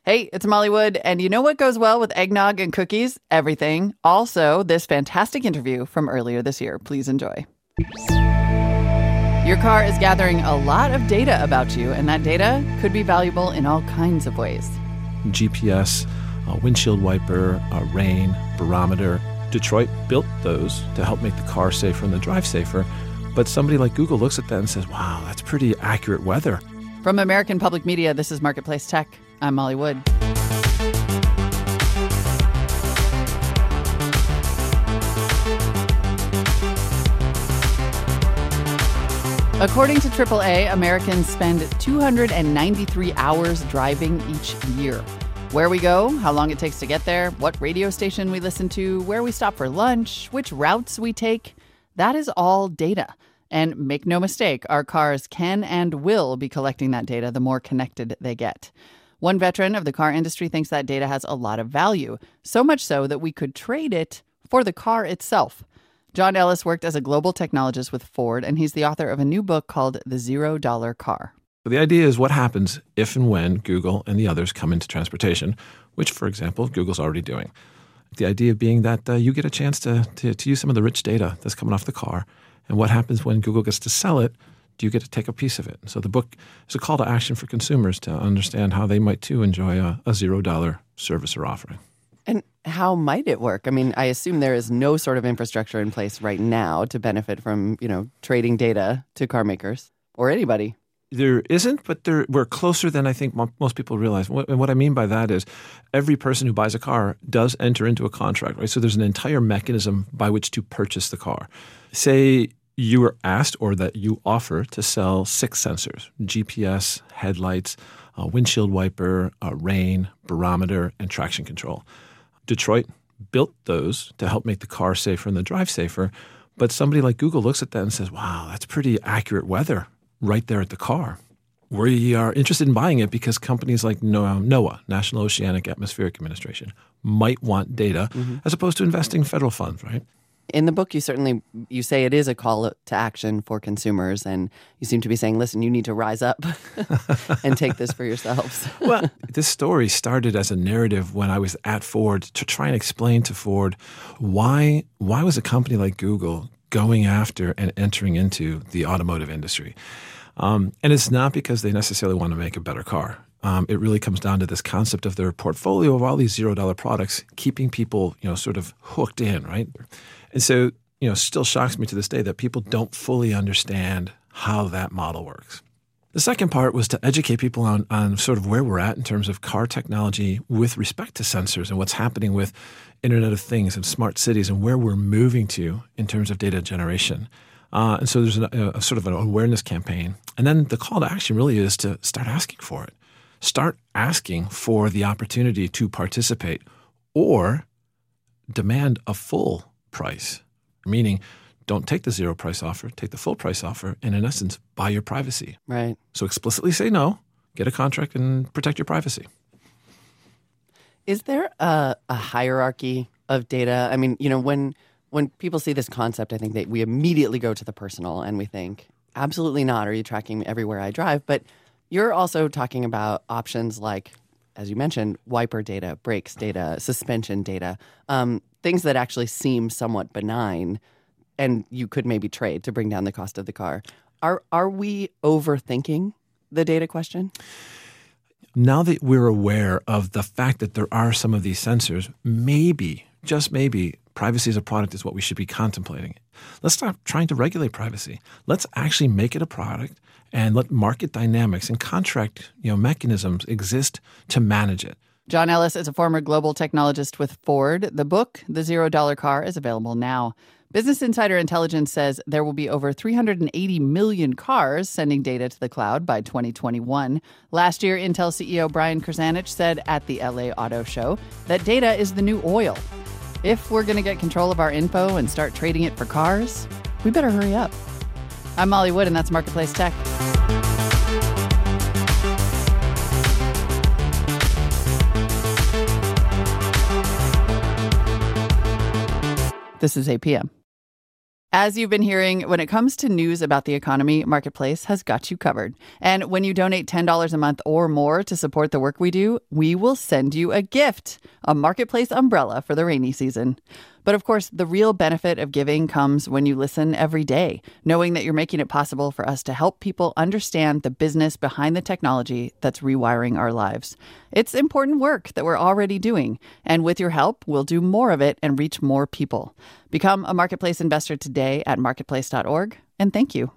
Hey, it's Molly Wood, and you know what goes well with eggnog and cookies? Everything. Also, this fantastic interview from earlier this year. Please enjoy. Your car is gathering a lot of data about you, and that data could be valuable in all kinds of ways. GPS, windshield wiper, rain, barometer. Detroit built those to help make the car safer and the drive safer. But somebody like Google looks at that and says, wow, that's pretty accurate weather. From American Public Media, this is Marketplace Tech. I'm Molly Wood. According to AAA, Americans spend 293 hours driving each year. Where we go, how long it takes to get there, what radio station we listen to, where we stop for lunch, which routes we take, that is all data. And make no mistake, our cars can and will be collecting that data the more connected they get. One veteran of the car industry thinks that data has a lot of value, so much so that we could trade it for the car itself. John Ellis worked as a global technologist with Ford, and he's the author of a new book called The $0 Car. So the idea is what happens if and when Google and the others come into transportation, which, for example, Google's already doing. The idea being that you get a chance to use some of the rich data that's coming off the car. And what happens when Google gets to sell it? Do you get to take a piece of it? So the book is a call to action for consumers to understand how they might, too, enjoy a $0 service or offering. And how might it work? I mean, I assume there is no sort of infrastructure in place right now to benefit from, trading data to car makers or anybody. There isn't, but we're closer than I think most people realize. And what I mean by that is every person who buys a car does enter into a contract, right? So there's an entire mechanism by which to purchase the car. Say you were asked or that you offer to sell 6 sensors: GPS, headlights, windshield wiper, rain, barometer, and traction control. Detroit built those to help make the car safer and the drive safer. But somebody like Google looks at that and says, wow, that's pretty accurate weather right there at the car. We are interested in buying it because companies like NOAA, National Oceanic Atmospheric Administration, might want data as opposed to investing federal funds, right? In the book, you say it is a call to action for consumers, and you seem to be saying, listen, you need to rise up and take this for yourselves. Well, this story started as a narrative when I was at Ford to try and explain to Ford why was a company like Google going after and entering into the automotive industry. And it's not because they necessarily want to make a better car. It really comes down to this concept of their portfolio of all these $0 products, keeping people, sort of hooked in, right? And so, still shocks me to this day that people don't fully understand how that model works. The second part was to educate people on sort of where we're at in terms of car technology with respect to sensors and what's happening with Internet of Things and smart cities and where we're moving to in terms of data generation. And so there's a sort of an awareness campaign. And then the call to action really is to start asking for it. Start asking for the opportunity to participate or demand a full price, meaning don't take the zero price offer, take the full price offer, and in essence, buy your privacy. Right. So explicitly say no, get a contract, and protect your privacy. Is there a hierarchy of data? I mean, when people see this concept, I think that we immediately go to the personal and we think, absolutely not. Are you tracking me everywhere I drive? But you're also talking about options like, as you mentioned, wiper data, brakes data, suspension data, things that actually seem somewhat benign and you could maybe trade to bring down the cost of the car. Are we overthinking the data question? Now that we're aware of the fact that there are some of these sensors, maybe, just maybe, privacy as a product is what we should be contemplating. Let's stop trying to regulate privacy. Let's actually make it a product and let market dynamics and contract mechanisms exist to manage it. John Ellis is a former global technologist with Ford. The book, The $0 Car, is available now. Business Insider Intelligence says there will be over 380 million cars sending data to the cloud by 2021. Last year, Intel CEO Brian Krzanich said at the LA Auto Show that data is the new oil. If we're going to get control of our info and start trading it for cars, we better hurry up. I'm Molly Wood, and that's Marketplace Tech. This is APM. As you've been hearing, when it comes to news about the economy, Marketplace has got you covered. And when you donate $10 a month or more to support the work we do, we will send you a gift, a Marketplace umbrella for the rainy season. But of course, the real benefit of giving comes when you listen every day, knowing that you're making it possible for us to help people understand the business behind the technology that's rewiring our lives. It's important work that we're already doing, and with your help, we'll do more of it and reach more people. Become a Marketplace investor today at marketplace.org, and thank you.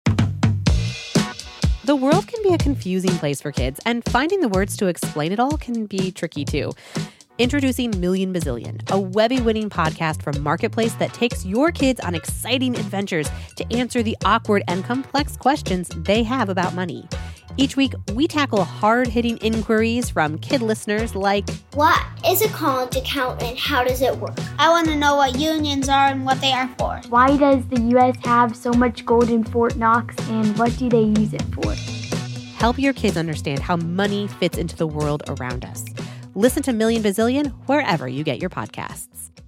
The world can be a confusing place for kids, and finding the words to explain it all can be tricky too. Introducing Million Bazillion, a Webby-winning podcast from Marketplace that takes your kids on exciting adventures to answer the awkward and complex questions they have about money. Each week, we tackle hard-hitting inquiries from kid listeners like, what is a college account and how does it work? I want to know what unions are and what they are for. Why does the U.S. have so much gold in Fort Knox and what do they use it for? Help your kids understand how money fits into the world around us. Listen to Million Bazillion wherever you get your podcasts.